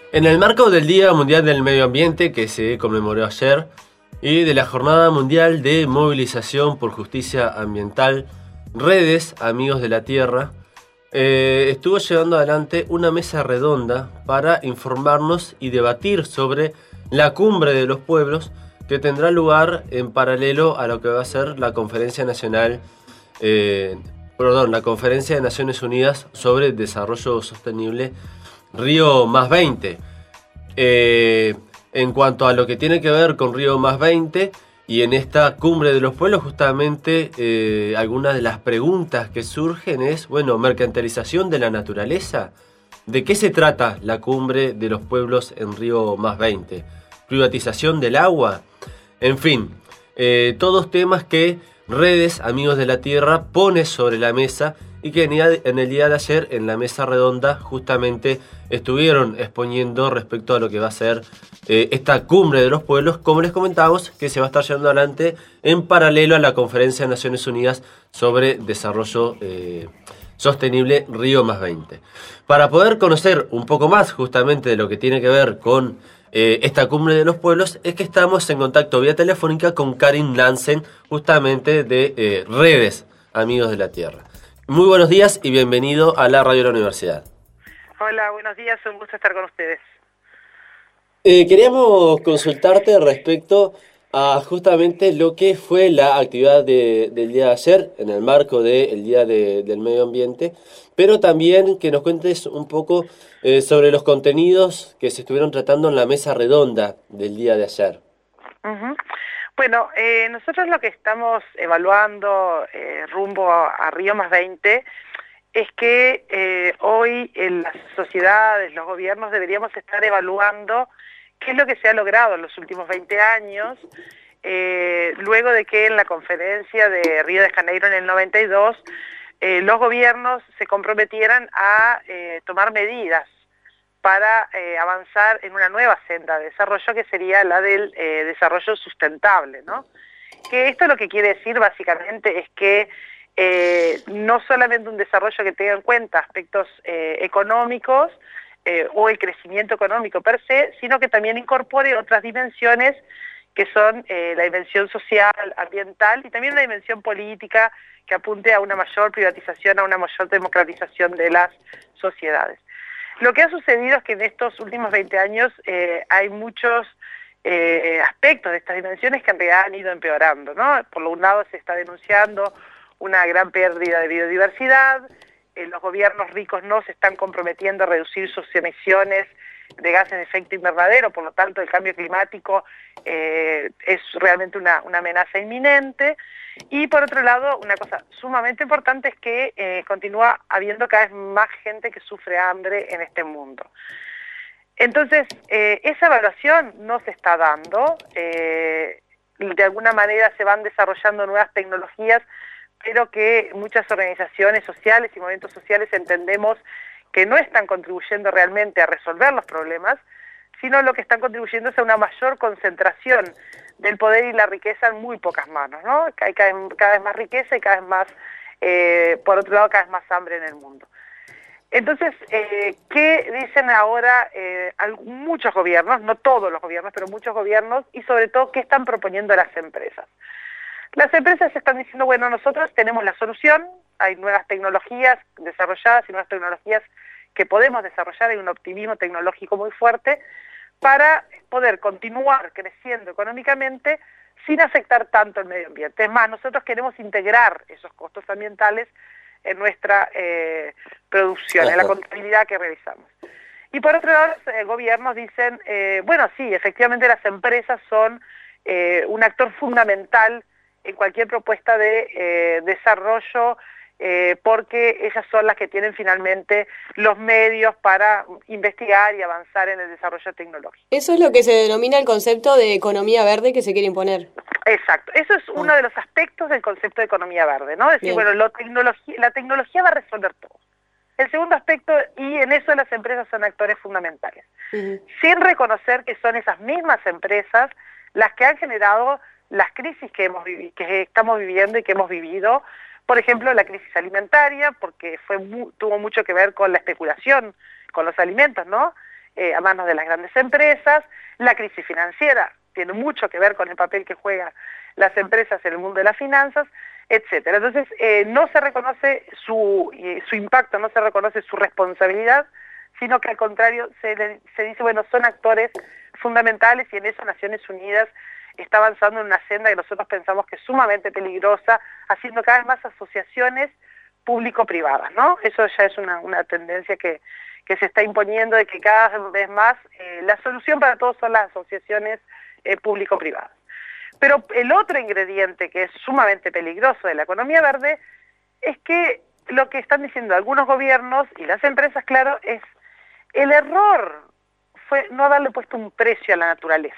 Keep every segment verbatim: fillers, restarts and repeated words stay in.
En el marco del Día Mundial del Medio Ambiente, que se conmemoró ayer, y de la Jornada Mundial de Movilización por Justicia Ambiental, Redes Amigos de la Tierra, eh, estuvo llevando adelante una mesa redonda para informarnos y debatir sobre la Cumbre de los Pueblos, que tendrá lugar en paralelo a lo que va a ser la Conferencia Nacional, eh, perdón, la Conferencia de Naciones Unidas sobre Desarrollo Sostenible Río más veinte. Eh, en cuanto a lo que tiene que ver con Río más veinte y en esta Cumbre de los Pueblos, justamente eh, algunas de las preguntas que surgen es, bueno, mercantilización de la naturaleza. ¿De qué se trata la Cumbre de los Pueblos en Río más veinte? ¿Privatización del agua? En fin, eh, todos temas que Redes Amigos de la Tierra pone sobre la mesa y que en el día de ayer en la mesa redonda justamente estuvieron exponiendo respecto a lo que va a ser eh, esta Cumbre de los Pueblos, como les comentábamos, que se va a estar llevando adelante en paralelo a la Conferencia de Naciones Unidas sobre Desarrollo eh, Sostenible Río más veinte. Para poder conocer un poco más justamente de lo que tiene que ver con eh, esta Cumbre de los Pueblos, es que estamos en contacto vía telefónica con Karin Nansen, justamente de eh, Redes Amigos de la Tierra. Muy buenos días y bienvenido a la Radio de la Universidad. Hola, buenos días, un gusto estar con ustedes. Eh, queríamos consultarte respecto a justamente lo que fue la actividad de, del día de ayer, en el marco del Día de, del Medio Ambiente, pero también que nos cuentes un poco eh, sobre los contenidos que se estuvieron tratando en la mesa redonda del día de ayer. Uh-huh. Bueno, eh, nosotros lo que estamos evaluando eh, rumbo a, a Río más veinte es que eh, hoy en las sociedades, los gobiernos deberíamos estar evaluando qué es lo que se ha logrado en los últimos veinte años, eh, luego de que en la conferencia de Río de Janeiro en el noventa y dos eh, los gobiernos se comprometieran a eh, tomar medidas para eh, avanzar en una nueva senda de desarrollo que sería la del eh, desarrollo sustentable, ¿no? Que esto lo que quiere decir básicamente es que eh, no solamente un desarrollo que tenga en cuenta aspectos eh, económicos eh, o el crecimiento económico per se, sino que también incorpore otras dimensiones que son eh, la dimensión social, ambiental y también una dimensión política que apunte a una mayor privatización, a una mayor democratización de las sociedades. Lo que ha sucedido es que en estos últimos veinte años eh, hay muchos eh, aspectos de estas dimensiones que en realidad han ido empeorando, ¿no? Por un lado se está denunciando una gran pérdida de biodiversidad, eh, los gobiernos ricos no se están comprometiendo a reducir sus emisiones de gases de efecto invernadero, por lo tanto el cambio climático eh, es realmente una, una amenaza inminente. Y por otro lado, una cosa sumamente importante es que eh, continúa habiendo cada vez más gente que sufre hambre en este mundo. Entonces, eh, esa evaluación no se está dando, eh, de alguna manera se van desarrollando nuevas tecnologías, pero que muchas organizaciones sociales y movimientos sociales entendemos que no están contribuyendo realmente a resolver los problemas, sino lo que están contribuyendo es a una mayor concentración del poder y la riqueza en muy pocas manos, ¿no? Hay cada, cada vez más riqueza y cada vez más, eh, por otro lado, cada vez más hambre en el mundo. Entonces, eh, ¿qué dicen ahora eh, muchos gobiernos, no todos los gobiernos, pero muchos gobiernos, y sobre todo, qué están proponiendo las empresas? Las empresas están diciendo, bueno, nosotros tenemos la solución, hay nuevas tecnologías desarrolladas y nuevas tecnologías que podemos desarrollar, hay un optimismo tecnológico muy fuerte, para poder continuar creciendo económicamente sin afectar tanto el medio ambiente. Es más, nosotros queremos integrar esos costos ambientales en nuestra eh, producción, Ajá. en la contabilidad que realizamos. Y por otro lado, los eh, gobiernos dicen, eh, bueno, sí, efectivamente las empresas son eh, un actor fundamental en cualquier propuesta de eh, desarrollo, Eh, porque ellas son las que tienen finalmente los medios para investigar y avanzar en el desarrollo tecnológico. Eso es lo que se denomina el concepto de economía verde que se quiere imponer. Exacto, eso es uno de los aspectos del concepto de economía verde, ¿no? Es decir, Bien. bueno, lo tecnología, la tecnología va a resolver todo. El segundo aspecto, y en eso las empresas son actores fundamentales, uh-huh. sin reconocer que son esas mismas empresas las que han generado las crisis que, hemos vivi- que estamos viviendo y que hemos vivido. Por ejemplo, la crisis alimentaria, porque fue mu- tuvo mucho que ver con la especulación con los alimentos, ¿no? eh, a manos de las grandes empresas. La crisis financiera tiene mucho que ver con el papel que juegan las empresas en el mundo de las finanzas, etcétera. Entonces, eh, no se reconoce su, eh, su impacto, no se reconoce su responsabilidad, sino que al contrario se, le, se dice, bueno, son actores fundamentales, y en eso Naciones Unidas está avanzando en una senda que nosotros pensamos que es sumamente peligrosa, haciendo cada vez más asociaciones público-privadas, ¿no? Eso ya es una, una tendencia que, que se está imponiendo, de que cada vez más eh, la solución para todos son las asociaciones eh, público-privadas. Pero el otro ingrediente que es sumamente peligroso de la economía verde es que lo que están diciendo algunos gobiernos y las empresas, claro, es el error fue no haberle puesto un precio a la naturaleza.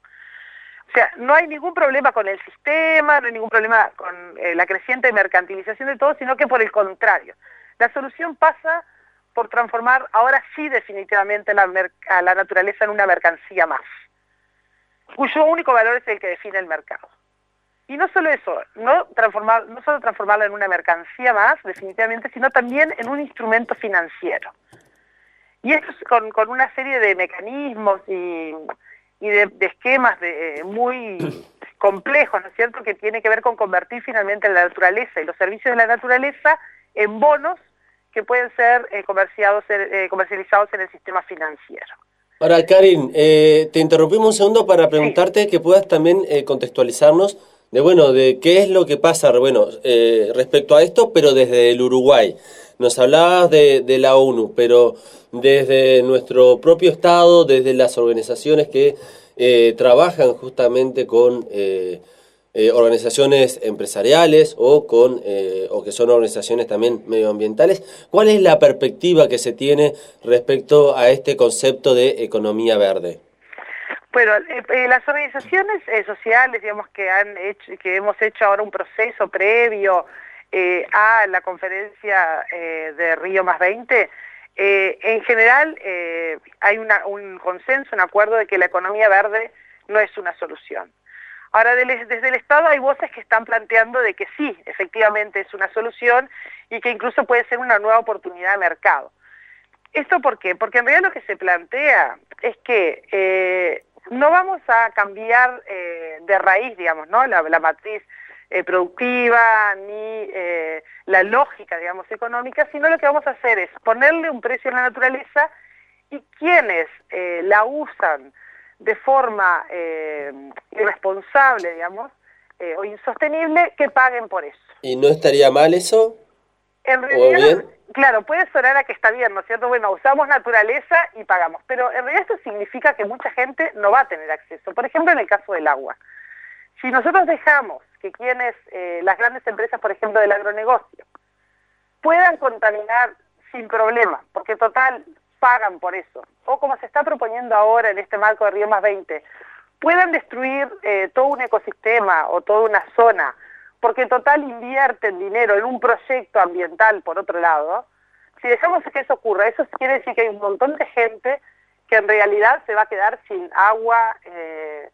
O sea, no hay ningún problema con el sistema, no hay ningún problema con eh, la creciente mercantilización de todo, sino que por el contrario. La solución pasa por transformar ahora sí definitivamente la a la naturaleza en una mercancía más, cuyo único valor es el que define el mercado. Y no solo eso, no, transformar, no solo transformarla en una mercancía más, definitivamente, sino también en un instrumento financiero. Y esto es con, con una serie de mecanismos y, y de, de esquemas de, muy complejos, ¿no es cierto?, que tiene que ver con convertir finalmente la naturaleza y los servicios de la naturaleza en bonos que pueden ser eh, comerciados, eh, comercializados en el sistema financiero. Ahora, Karin, eh, te interrumpimos un segundo para preguntarte sí. que puedas también eh, contextualizarnos de, bueno, de qué es lo que pasa, bueno, eh, respecto a esto, pero desde el Uruguay. Nos hablabas de, de la ONU, pero desde nuestro propio Estado, desde las organizaciones que eh, trabajan justamente con eh, eh, organizaciones empresariales o, con, eh, o que son organizaciones también medioambientales, ¿cuál es la perspectiva que se tiene respecto a este concepto de economía verde? Bueno, eh, eh, las organizaciones eh, sociales, digamos, que han hecho, que hemos hecho ahora un proceso previo eh, a la conferencia eh, de Río más veinte, eh, en general eh, hay una, un consenso, un acuerdo de que la economía verde no es una solución. Ahora, desde el Estado hay voces que están planteando de que sí, efectivamente es una solución y que incluso puede ser una nueva oportunidad de mercado. ¿Esto por qué? Porque en realidad lo que se plantea es que eh, no vamos a cambiar eh, de raíz, digamos, ¿no?, la, la matriz eh, productiva ni eh, la lógica, digamos, económica, sino lo que vamos a hacer es ponerle un precio a la naturaleza, y quienes eh, la usan de forma eh, irresponsable, digamos, eh, o insostenible, que paguen por eso. ¿Y no estaría mal eso? En realidad, claro, puede sonar a que está bien, ¿no es cierto? Bueno, usamos naturaleza y pagamos, pero en realidad esto significa que mucha gente no va a tener acceso. Por ejemplo, en el caso del agua. Si nosotros dejamos que quienes, eh, las grandes empresas, por ejemplo, del agronegocio, puedan contaminar sin problema, porque total pagan por eso, o como se está proponiendo ahora en este marco de Río más veinte, puedan destruir eh, todo un ecosistema o toda una zona, porque total invierten dinero en un proyecto ambiental por otro lado, si dejamos que eso ocurra, eso quiere decir que hay un montón de gente que en realidad se va a quedar sin agua, eh,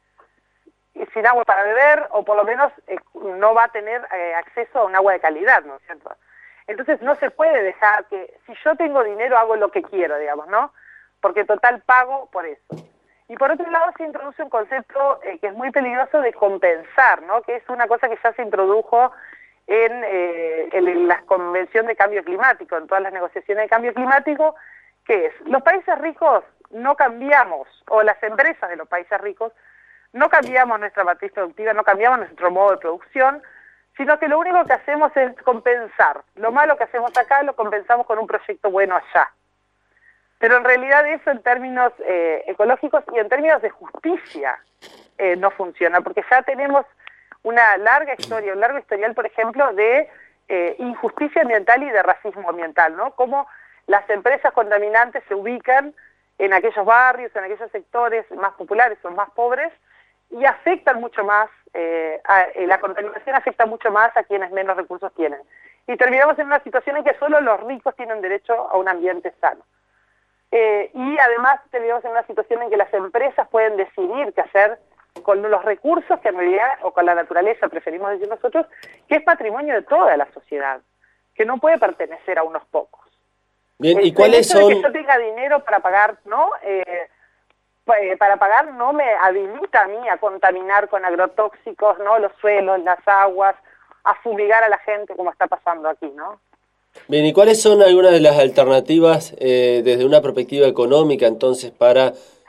y sin agua para beber, o por lo menos eh, no va a tener eh, acceso a un agua de calidad, ¿no es cierto? Entonces no se puede dejar que, si yo tengo dinero, hago lo que quiero, digamos, ¿no? Porque total pago por eso. Y por otro lado se introduce un concepto eh, que es muy peligroso de compensar, ¿no?, que es una cosa que ya se introdujo en, eh, en la Convención de Cambio Climático, en todas las negociaciones de cambio climático, que es, los países ricos no cambiamos, o las empresas de los países ricos, no cambiamos nuestra matriz productiva, no cambiamos nuestro modo de producción, sino que lo único que hacemos es compensar. Lo malo que hacemos acá lo compensamos con un proyecto bueno allá. Pero en realidad eso en términos eh, ecológicos y en términos de justicia eh, no funciona, porque ya tenemos una larga historia, un largo historial, por ejemplo, de eh, injusticia ambiental y de racismo ambiental, ¿no? Cómo las empresas contaminantes se ubican en aquellos barrios, en aquellos sectores más populares o más pobres, y afectan mucho más, eh, a, eh, la contaminación afecta mucho más a quienes menos recursos tienen. Y terminamos en una situación en que solo los ricos tienen derecho a un ambiente sano. Eh, y además terminamos en una situación en que las empresas pueden decidir qué hacer con los recursos que en realidad, o con la naturaleza, preferimos decir nosotros, que es patrimonio de toda la sociedad, que no puede pertenecer a unos pocos. Bien, ¿y el, cuáles el hecho son...? de que yo tenga dinero para pagar, ¿no? Eh, para pagar no me habilita a mí a contaminar con agrotóxicos, ¿no? Los suelos, las aguas, a fumigar a la gente como está pasando aquí, ¿no? Bien, ¿y cuáles son algunas de las alternativas eh, desde una perspectiva económica entonces para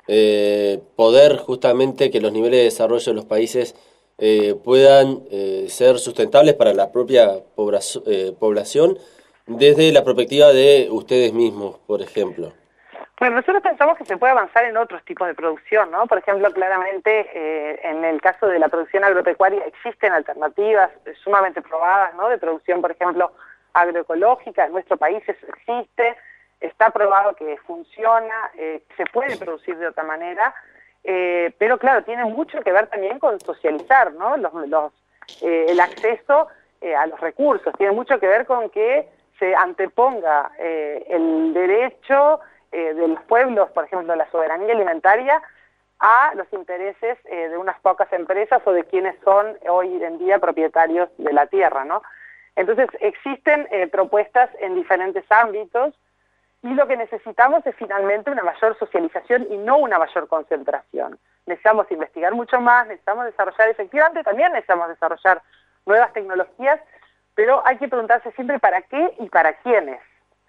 eh, poder justamente que los niveles de desarrollo de los países eh, puedan eh, ser sustentables para la propia población, eh, población desde la perspectiva de ustedes mismos, por ejemplo? Bueno, nosotros pensamos que se puede avanzar en otros tipos de producción, ¿no? Por ejemplo, claramente eh, en el caso de la producción agropecuaria existen alternativas sumamente probadas, ¿no? De producción, por ejemplo, agroecológica. En nuestro país eso existe, está probado que funciona, eh, se puede producir de otra manera, eh, pero claro, tiene mucho que ver también con socializar, ¿no? Los, los, eh, el acceso eh, a los recursos, tiene mucho que ver con que se anteponga eh, el derecho eh, de los pueblos, por ejemplo, la soberanía alimentaria, a los intereses eh, de unas pocas empresas o de quienes son hoy en día propietarios de la tierra, ¿no? Entonces existen eh, propuestas en diferentes ámbitos y lo que necesitamos es finalmente una mayor socialización y no una mayor concentración. Necesitamos investigar mucho más, necesitamos desarrollar, efectivamente también necesitamos desarrollar nuevas tecnologías, pero hay que preguntarse siempre para qué y para quiénes.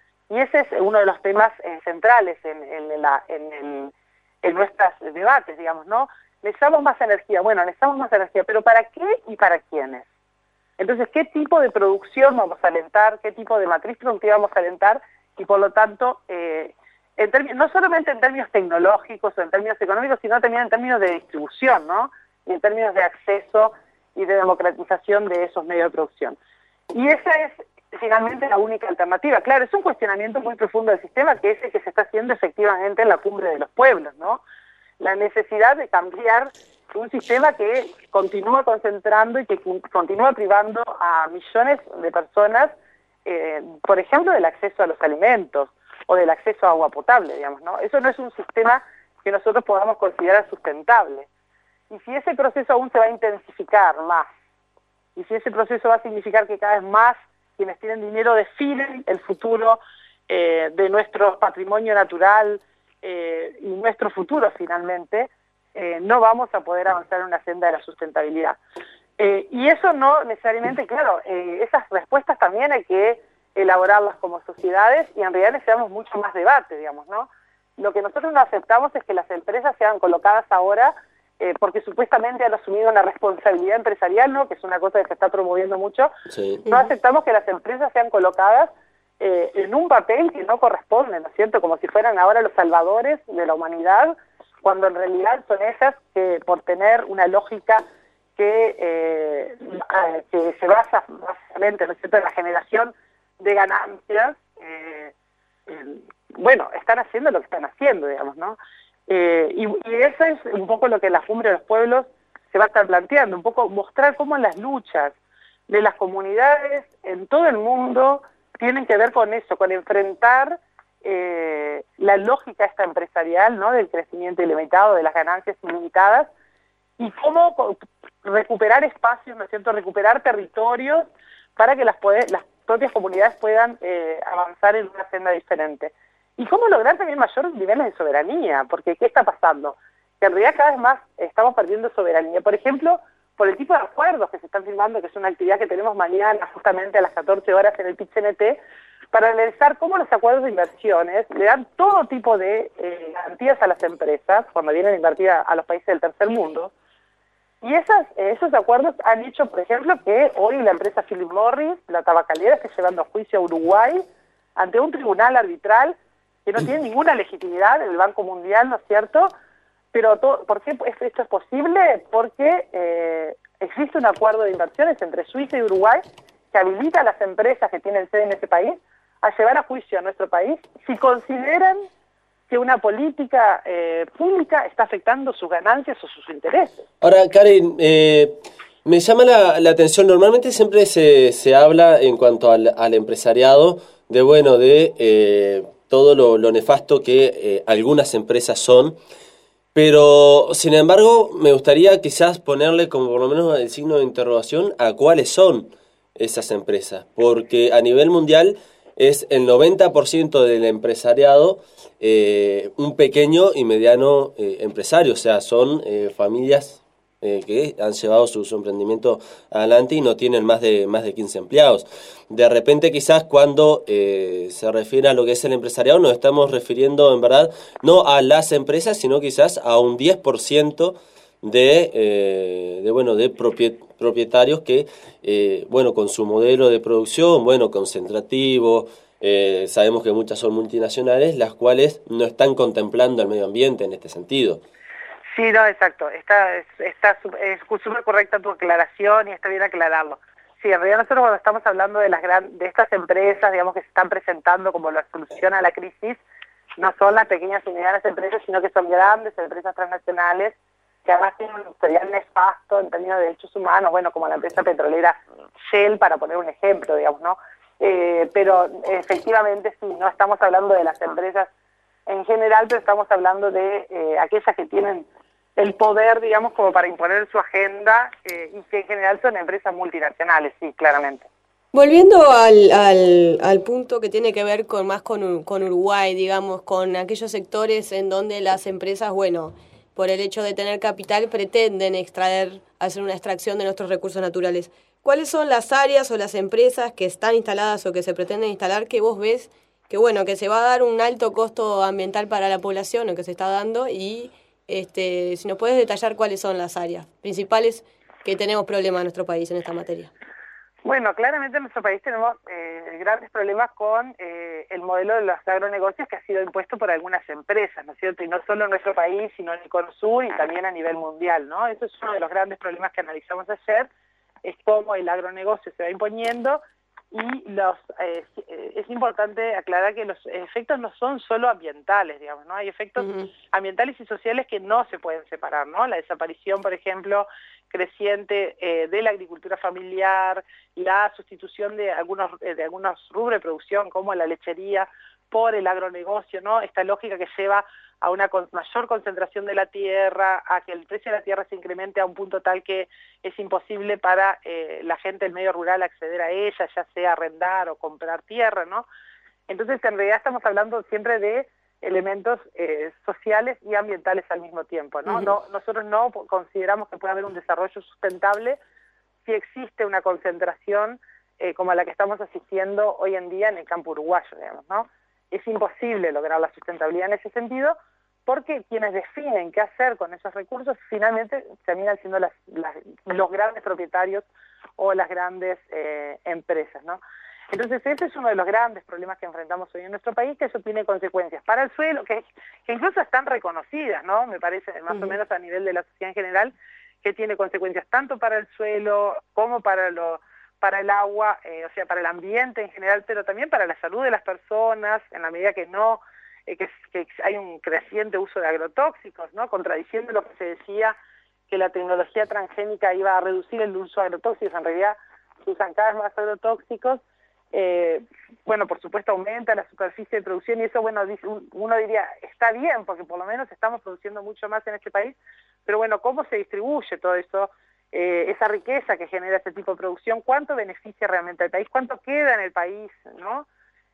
Y ese es uno de los temas eh, centrales en, en, la, en, el, en nuestros debates, digamos, ¿no? Necesitamos más energía, bueno, necesitamos más energía, pero ¿para qué y para quiénes? Entonces, ¿qué tipo de producción vamos a alentar? ¿Qué tipo de matriz productiva vamos a alentar? Y por lo tanto, eh, en términos, no solamente en términos tecnológicos o en términos económicos, sino también en términos de distribución, ¿no? Y en términos de acceso y de democratización de esos medios de producción. Y esa es finalmente la única alternativa. Claro, es un cuestionamiento muy profundo del sistema, que es el que se está haciendo efectivamente en la cumbre de los pueblos, ¿no? La necesidad de cambiar un sistema que continúa concentrando y que continúa privando a millones de personas, eh, por ejemplo, del acceso a los alimentos o del acceso a agua potable, digamos, ¿no? Eso no es un sistema que nosotros podamos considerar sustentable. Y si ese proceso aún se va a intensificar más, y si ese proceso va a significar que cada vez más quienes tienen dinero definen el futuro eh, de nuestro patrimonio natural eh, y nuestro futuro finalmente, eh, no vamos a poder avanzar en una senda de la sustentabilidad. Eh, y eso no necesariamente, claro, eh, esas respuestas también hay que elaborarlas como sociedades y en realidad necesitamos mucho más debate, digamos, ¿no? Lo que nosotros no aceptamos es que las empresas sean colocadas ahora Eh, porque supuestamente han asumido una responsabilidad empresarial, ¿no? Que es una cosa que se está promoviendo mucho. Sí. No aceptamos que las empresas sean colocadas eh, en un papel que no corresponde, ¿no es cierto? Como si fueran ahora los salvadores de la humanidad, cuando en realidad son ellas que por tener una lógica que, eh, que se basa básicamente, ¿no es cierto?, en la generación de ganancias, eh, eh, bueno, están haciendo lo que están haciendo, digamos, ¿no? Eh, y, y eso es un poco lo que en la cumbre de los pueblos se va a estar planteando, un poco mostrar cómo las luchas de las comunidades en todo el mundo tienen que ver con eso, con enfrentar eh, la lógica esta empresarial, ¿no?, del crecimiento ilimitado, de las ganancias ilimitadas, y cómo recuperar espacios, ¿no es cierto?, recuperar territorios para que las, poder, las propias comunidades puedan eh, avanzar en una senda diferente. Y cómo lograr también mayores niveles de soberanía, porque ¿qué está pasando? Que en realidad cada vez más estamos perdiendo soberanía. Por ejemplo, por el tipo de acuerdos que se están firmando, que es una actividad que tenemos mañana justamente a las catorce horas en el P I C N T, para analizar cómo los acuerdos de inversiones le dan todo tipo de eh, garantías a las empresas cuando vienen a invertir a, a los países del tercer mundo. Y esas, eh, esos acuerdos han hecho, por ejemplo, que hoy la empresa Philip Morris, la tabacalera, esté llevando a juicio a Uruguay ante un tribunal arbitral que no tiene ninguna legitimidad en el Banco Mundial, ¿no es cierto? Pero todo, ¿por qué esto es posible? Porque eh, existe un acuerdo de inversiones entre Suiza y Uruguay que habilita a las empresas que tienen sede en ese país a llevar a juicio a nuestro país si consideran que una política eh, pública está afectando sus ganancias o sus intereses. Ahora, Karen, eh, me llama la, la atención, normalmente siempre se, se habla en cuanto al, al empresariado de, bueno, de... Eh, todo lo, lo nefasto que eh, algunas empresas son, pero sin embargo me gustaría quizás ponerle como por lo menos el signo de interrogación a cuáles son esas empresas, porque a nivel mundial es el noventa por ciento del empresariado, eh, un pequeño y mediano eh, empresario, o sea, son eh, familias eh, que han llevado su, su emprendimiento adelante y no tienen más de, más de quince empleados. De repente quizás cuando eh, se refiere a lo que es el empresariado nos estamos refiriendo en verdad no a las empresas, sino quizás a un diez por ciento de, eh, de, bueno, de propietarios que, eh, bueno, con su modelo de producción, bueno, concentrativo, eh, sabemos que muchas son multinacionales, las cuales no están contemplando el medio ambiente en este sentido. Sí, no, exacto, está está es súper correcta tu aclaración y está bien aclararlo. Sí, en realidad nosotros cuando estamos hablando de las gran, de estas empresas, digamos, que se están presentando como la solución a la crisis, no son las pequeñas y medianas empresas, sino que son grandes empresas transnacionales que además tienen un historial nefasto en términos de derechos humanos, bueno, como la empresa petrolera Shell, para poner un ejemplo, digamos, ¿no? Eh, pero efectivamente sí, no estamos hablando de las empresas en general, pero estamos hablando de eh, aquellas que tienen el poder, digamos, como para imponer su agenda eh, y que en general son empresas multinacionales, sí, claramente. Volviendo al, al, al punto que tiene que ver con más con, con Uruguay, digamos, con aquellos sectores en donde las empresas, bueno, por el hecho de tener capital, pretenden extraer, hacer una extracción de nuestros recursos naturales. ¿Cuáles son las áreas o las empresas que están instaladas o que se pretenden instalar que vos ves que, bueno, que se va a dar un alto costo ambiental para la población o que se está dando? Y este, si nos puedes detallar cuáles son las áreas principales que tenemos problemas en nuestro país en esta materia. Bueno, claramente en nuestro país tenemos eh, grandes problemas con eh, el modelo de los agronegocios que ha sido impuesto por algunas empresas, ¿no es cierto? Y no solo en nuestro país, sino en el Cono Sur y también a nivel mundial, ¿no? Eso es uno de los grandes problemas que analizamos ayer, es cómo el agronegocio se va imponiendo y los eh, es importante aclarar que los efectos no son solo ambientales, digamos, ¿no? Hay efectos uh-huh. ambientales y sociales que no se pueden separar, ¿no? La desaparición, por ejemplo, creciente eh, de la agricultura familiar, la sustitución de algunos eh, de algunos rubros de producción como la lechería por el agronegocio, ¿no? Esta lógica que lleva a una con, mayor concentración de la tierra, a que el precio de la tierra se incremente a un punto tal que es imposible para eh, la gente del medio rural acceder a ella, ya sea arrendar o comprar tierra, ¿no? Entonces, en realidad estamos hablando siempre de elementos eh, sociales y ambientales al mismo tiempo, ¿no? Uh-huh. No, nosotros no consideramos que pueda haber un desarrollo sustentable si existe una concentración eh, como a la que estamos asistiendo hoy en día en el campo uruguayo, digamos, ¿no? Es imposible lograr la sustentabilidad en ese sentido porque quienes definen qué hacer con esos recursos finalmente terminan siendo las, las, los grandes propietarios o las grandes eh, empresas, ¿no? Entonces ese es uno de los grandes problemas que enfrentamos hoy en nuestro país, que eso tiene consecuencias para el suelo, que, que incluso están reconocidas, ¿no? Me parece, más uh-huh. o menos a nivel de la sociedad en general, que tiene consecuencias tanto para el suelo como para lo para el agua, eh, o sea, para el ambiente en general, pero también para la salud de las personas, en la medida que no, eh, que, que hay un creciente uso de agrotóxicos, ¿no? Contradiciendo lo que se decía, que la tecnología transgénica iba a reducir el uso de agrotóxicos, en realidad se usan cada vez más agrotóxicos, eh, bueno, por supuesto aumenta la superficie de producción y eso, bueno, uno diría, está bien, porque por lo menos estamos produciendo mucho más en este país, pero bueno, ¿cómo se distribuye todo eso? Eh, esa riqueza que genera este tipo de producción, ¿cuánto beneficia realmente al país? ¿Cuánto queda en el país? ¿No?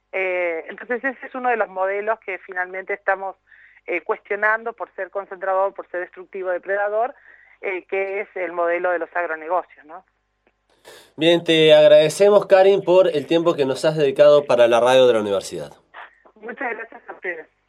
Eh, entonces ese es uno de los modelos que finalmente estamos eh, cuestionando por ser concentrador, por ser destructivo, depredador, eh, que es el modelo de los agronegocios, ¿no? Bien, te agradecemos, Karin, por el tiempo que nos has dedicado para la radio de la universidad. Muchas gracias a ustedes.